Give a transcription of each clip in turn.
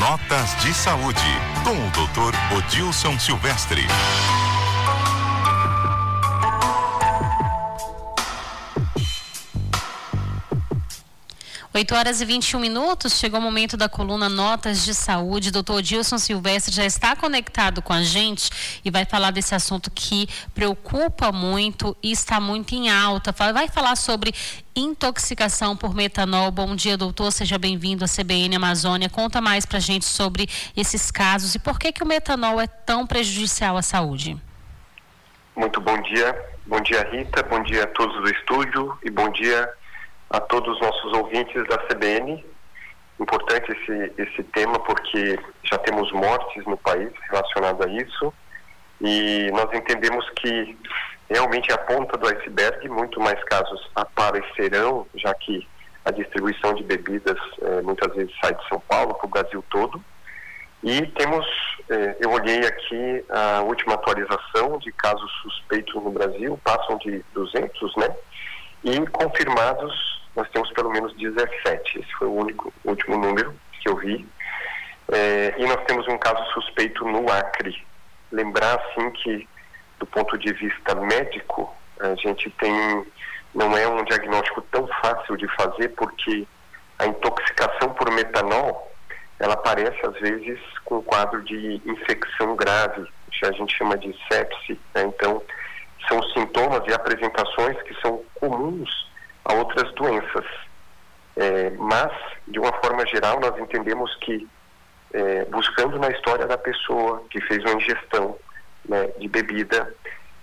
Notas de Saúde, com o Dr. Odilson Silvestre. 8h21, chegou o momento da coluna Notas de Saúde. Dr. Odilson Silvestre já está conectado com a gente e vai falar desse assunto que preocupa muito e está muito em alta. Vai falar sobre intoxicação por metanol. Bom dia, doutor, seja bem-vindo à CBN Amazônia. Conta mais pra gente sobre esses casos e por que o metanol é tão prejudicial à saúde. Muito bom dia, Rita, bom dia a todos do estúdio e bom dia a todos os nossos ouvintes da CBN. Importante esse tema porque já temos mortes no país relacionadas a isso e nós entendemos que realmente é a ponta do iceberg. Muito mais casos aparecerão, já que a distribuição de bebidas muitas vezes sai de São Paulo para o Brasil todo. E temos, eu olhei aqui a última atualização de casos suspeitos no Brasil, passam de 200, né? E confirmados nós temos pelo menos 17, esse foi o último número que eu vi. E nós temos um caso suspeito no Acre. Lembrar, assim, que do ponto de vista médico, a gente não é um diagnóstico tão fácil de fazer, porque a intoxicação por metanol, ela aparece às vezes com um quadro de infecção grave, que a gente chama de sepse, né? Então, são sintomas e apresentações que são comuns a outras doenças. Mas, de uma forma geral, nós entendemos que, buscando na história da pessoa que fez uma ingestão, né, de bebida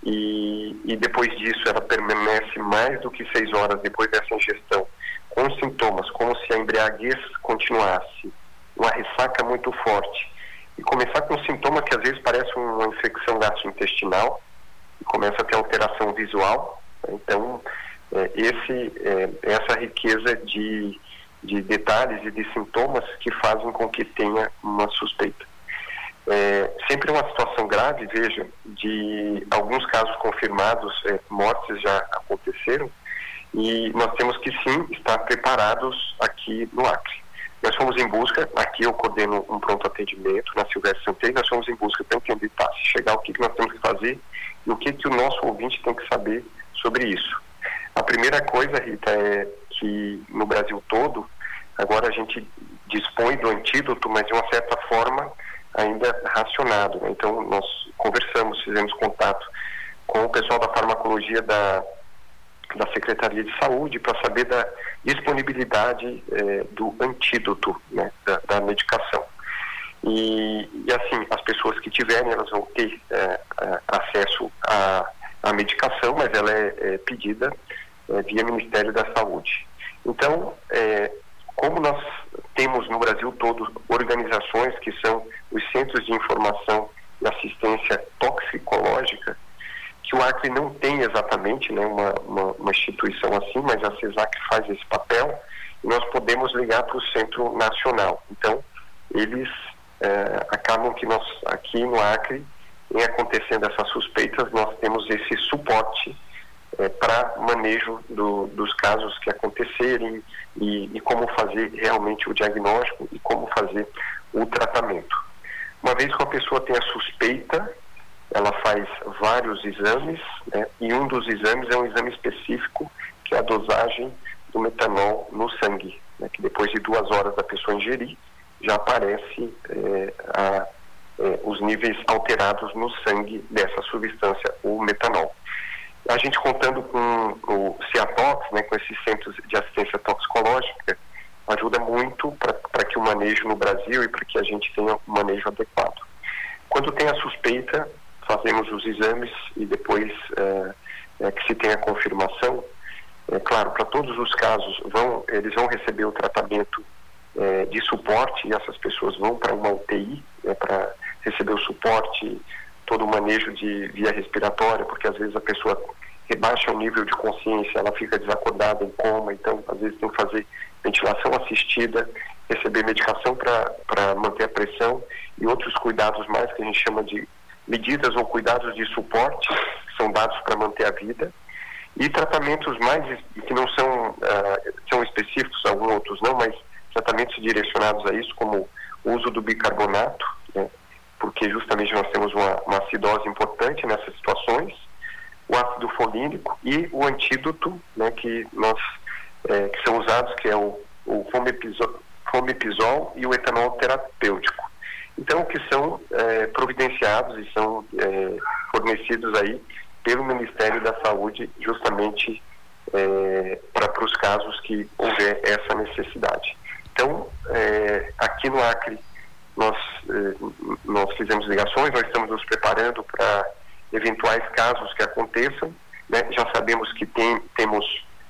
e depois disso ela permanece mais do que 6 horas depois dessa ingestão com sintomas como se a embriaguez continuasse, uma ressaca muito forte e começar com um sintoma que às vezes parece uma infecção gastrointestinal e começa a ter alteração visual. Então, essa riqueza de detalhes e de sintomas que fazem com que tenha uma suspeita. Sempre uma situação grave, veja, de alguns casos confirmados, mortes já aconteceram e nós temos que sim estar preparados aqui no Acre. Nós fomos em busca, aqui eu coordeno um pronto atendimento na Silvestre Santeiro, nós fomos em busca para entender, se chegar, o que nós temos que fazer e o que o nosso ouvinte tem que saber sobre isso. A primeira coisa, Rita, é que no Brasil todo, agora a gente dispõe do antídoto, mas de uma certa forma ainda racionado, né? Então nós conversamos, fizemos contato com o pessoal da farmacologia da Secretaria de Saúde para saber da disponibilidade do antídoto, né, da medicação. E assim, as pessoas que tiverem, elas vão ter acesso à medicação, mas ela é pedida via Ministério da Saúde. Então, como nós temos no Brasil todo organizações que são os Centros de Informação e Assistência Toxicológica, que o Acre não tem exatamente, né, uma instituição assim, mas a CESAC faz esse papel e nós podemos ligar para o Centro Nacional. Então, eles acabam que nós, aqui no Acre, em acontecendo essas suspeitas, nós temos esse suporte para manejo dos casos que acontecerem e como fazer realmente o diagnóstico e como fazer o tratamento. Uma vez que a pessoa tem a suspeita, ela faz vários exames, né, e um dos exames é um exame específico, que é a dosagem do metanol no sangue, né, que depois de 2 horas da pessoa ingerir, já aparece os níveis alterados no sangue dessa substância, o metanol. A gente contando com o CEATOX, né, com esses centros de assistência toxicológica, ajuda muito para que o manejo no Brasil e para que a gente tenha um manejo adequado. Quando tem a suspeita, fazemos os exames e depois que se tem a confirmação, claro, para todos os casos, eles vão receber o tratamento de suporte e essas pessoas vão para uma UTI, para receber o suporte, todo o manejo de via respiratória, porque às vezes a pessoa rebaixa o nível de consciência, ela fica desacordada, em coma, então às vezes tem que fazer ventilação assistida, receber medicação para manter a pressão e outros cuidados mais que a gente chama de medidas ou cuidados de suporte, que são dados para manter a vida, e tratamentos mais que não são específicos, alguns outros não, mas que tratamentos direcionados a isso, como o uso do bicarbonato, né, porque justamente nós temos uma acidose importante nessas situações, o ácido folínico e o antídoto, né, que são usados, que é o fomepizol e o etanol terapêutico. Então, que são providenciados e são fornecidos aí pelo Ministério da Saúde, justamente para os casos que houver essa necessidade. Então, aqui no Acre, nós fizemos ligações, nós estamos nos preparando para eventuais casos que aconteçam, né? Já sabemos que temos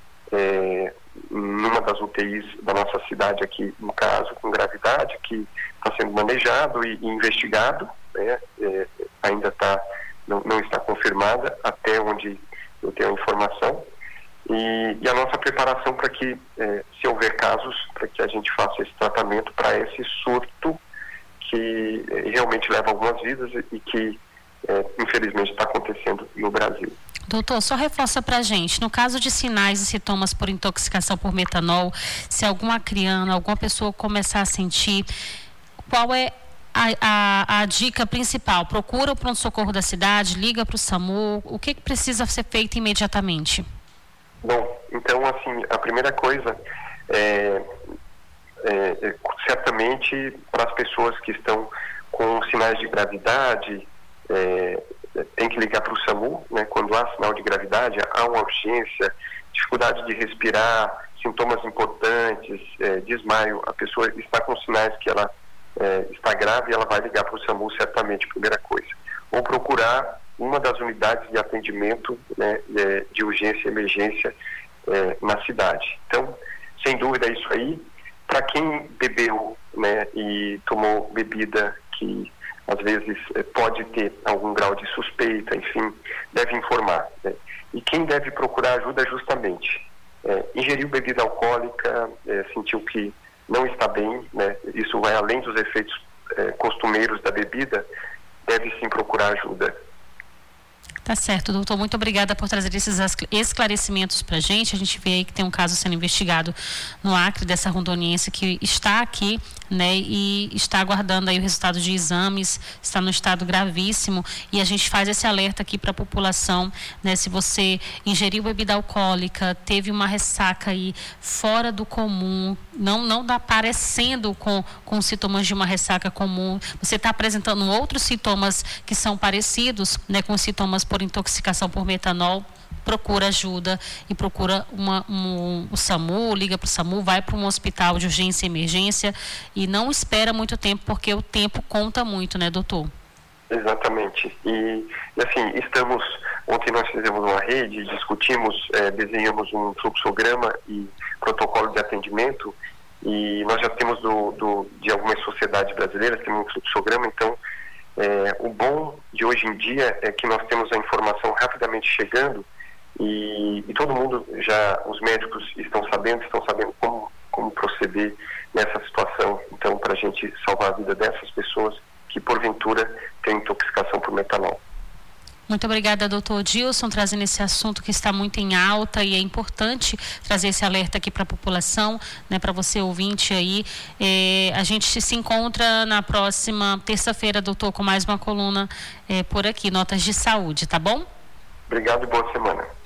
numa das UTIs da nossa cidade aqui, um caso com gravidade que está sendo manejado e investigado, né? Ainda não está confirmada até onde eu tenho a informação, e a nossa preparação para que, se houver casos, para que a gente faça esse tratamento para esse surto que realmente leva algumas vidas e que infelizmente está acontecendo no Brasil. Doutor, só reforça para a gente, no caso de sinais e sintomas por intoxicação por metanol, se alguma criança, alguma pessoa começar a sentir, qual é a dica principal? Procura o pronto-socorro da cidade, liga para o SAMU, o que precisa ser feito imediatamente? Bom, então, assim, a primeira coisa certamente para as pessoas que estão com sinais de gravidade, tem que ligar para o SAMU, né? Quando há sinal de gravidade, há uma urgência, dificuldade de respirar, sintomas importantes, desmaio, a pessoa está com sinais que ela está grave, ela vai ligar para o SAMU certamente, primeira coisa. Ou procurar uma das unidades de atendimento, né, de urgência e emergência na cidade. Então, sem dúvida, é isso aí. Para quem bebeu, né, e tomou bebida que às vezes pode ter algum grau de suspeita, enfim, deve informar, né? E quem deve procurar ajuda justamente ingeriu bebida alcoólica, sentiu que não está bem, né? Isso vai além dos efeitos costumeiros da bebida, deve sim procurar ajuda. Tá certo, doutor. Muito obrigada por trazer esses esclarecimentos para a gente. A gente vê aí que tem um caso sendo investigado no Acre, dessa rondoniense que está aqui, né, e está aguardando aí o resultado de exames, está no estado gravíssimo, e a gente faz esse alerta aqui para a população, né, se você ingeriu bebida alcoólica, teve uma ressaca aí fora do comum, não dá parecendo com sintomas de uma ressaca comum, você está apresentando outros sintomas que são parecidos, né, com sintomas por intoxicação por metanol, procura ajuda e procura o SAMU, liga para o SAMU, vai para um hospital de urgência e emergência e não espera muito tempo, porque o tempo conta muito, né, doutor? Exatamente. E assim, ontem nós fizemos uma rede, discutimos, desenhamos um fluxograma e protocolo de atendimento, e nós já temos de algumas sociedades brasileiras, temos um fluxograma. Então, o bom de hoje em dia é que nós temos a informação rapidamente chegando, e todo mundo os médicos estão sabendo como proceder nessa situação, então, para a gente salvar a vida dessas pessoas que porventura têm intoxicação por metanol. Muito obrigada, doutor Dilson, trazendo esse assunto que está muito em alta, e é importante trazer esse alerta aqui para a população, né, para você ouvinte aí. A gente se encontra na próxima terça-feira, doutor, com mais uma coluna por aqui, Notas de Saúde, tá bom? Obrigado e boa semana.